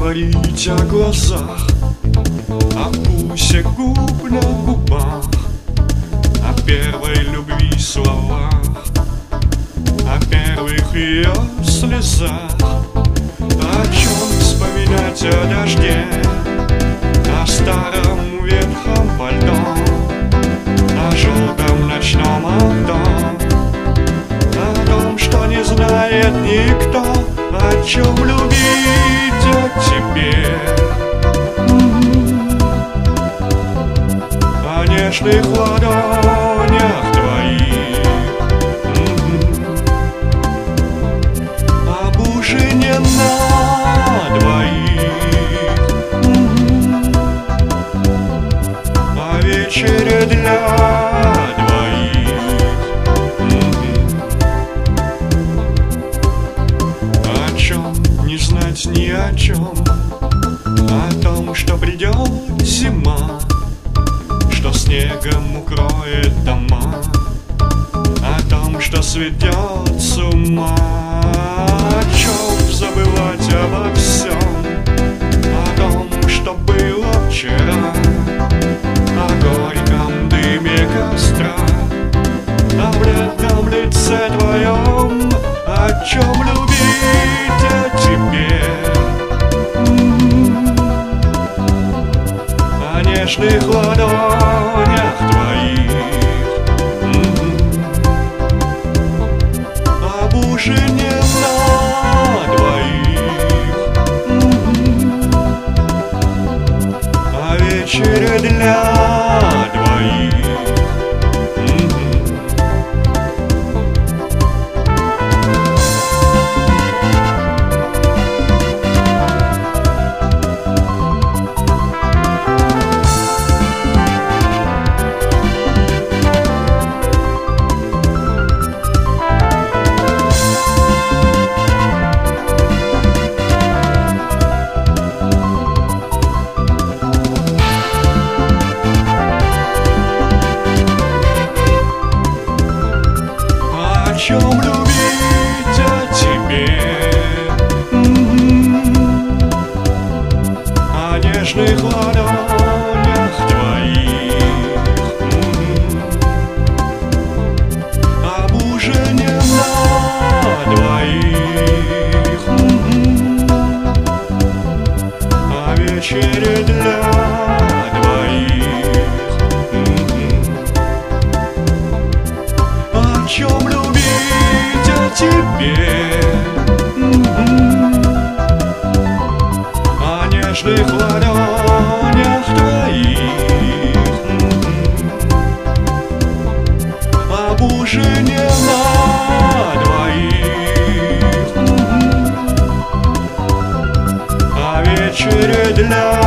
говорить о глазах, о вкусе губ на губах, о первой любви словах, о первых ее слезах. О чем вспоминать о дожде, о старом ветхом пальто, о желтом ночном авто, о том, что не знает никто, о чем любить о тебе, о нежных ладонях твоих, об ужине на двоих, о вечере для двоих, о чем не знать ни о чем, о том, что придет зима, что снегом укроет дома, о том, что сведет с ума. О чем забывать обо всем, о том, что было вчера, о горьком дыме костра, о бледном лице твоем, о чем любить о тебе, о нежных ладонях твоих, об ужине на двоих, о вечере для двоих. О чем любить о тебе, о нежных ладонях твоих, об ужине на двоих, о вечере для двоих. О чем любить о тебе, о нежных ладонях твоих, об ужине на двоих, о вечере для